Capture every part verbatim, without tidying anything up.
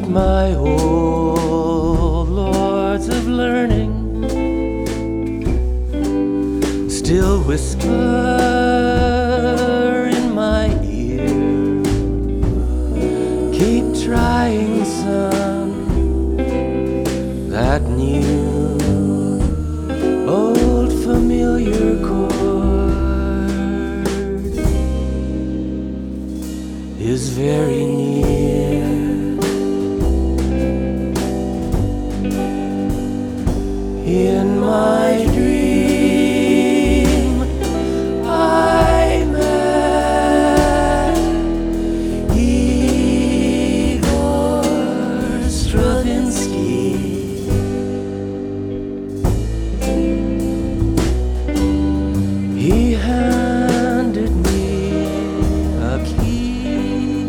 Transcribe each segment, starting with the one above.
my old lords of learning still whisper in my ear, keep trying, son, that new old familiar chord is very near. In my dream I met Igor Stravinsky. He handed me a key,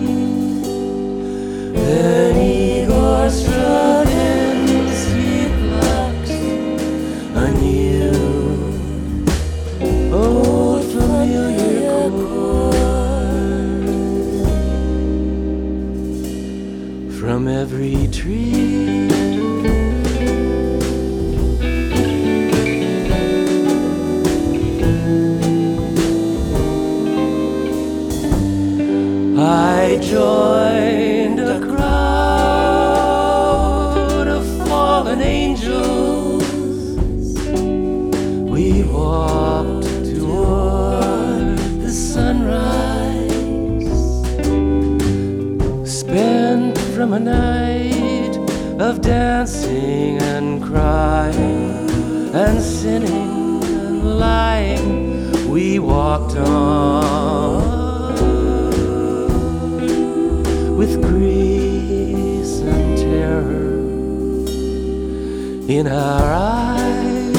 then Igor Stravinsky plucked a new, old familiar chord from every tree. I joined a crowd of fallen angels. We walked toward the sunrise, spent from a night of dancing and crying and sinning and lying. We walked on with grace and terror in our eyes.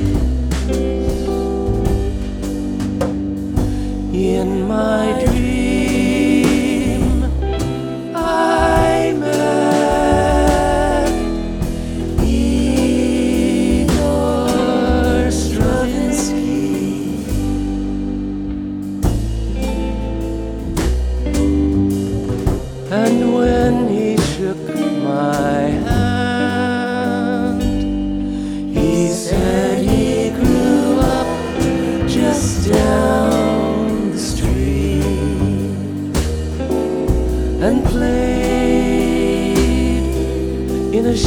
In my dream I met Igor Stravinsky. And when he shook my hand, he said he grew up just down the street and played in a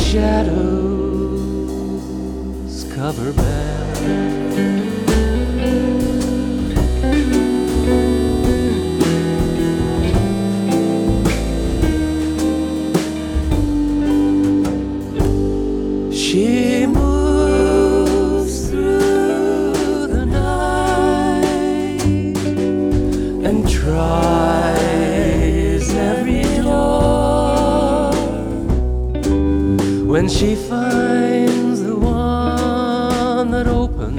Shadows cover band. She moves through the night and tries every door. When she finds the one that opens,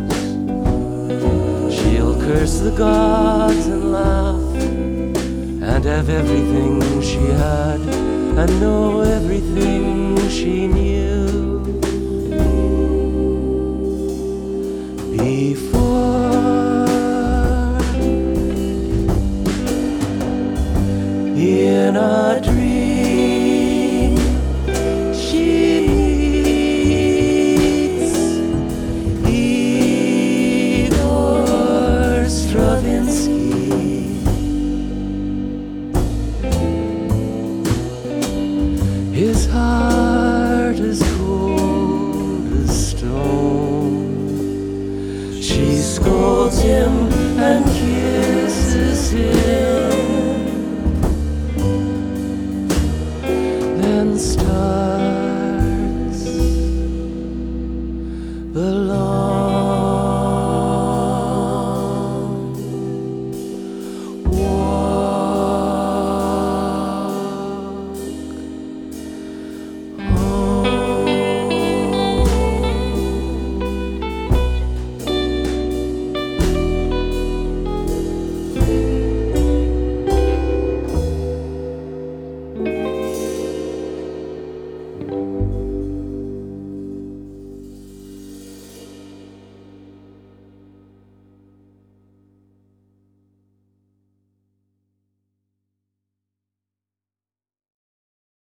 she'll curse the gods and laugh and have everything she had and know everything she knew. Before, in a dream, she meets Igor Stravinsky. His heart is cold as stone. She scolds him and kisses him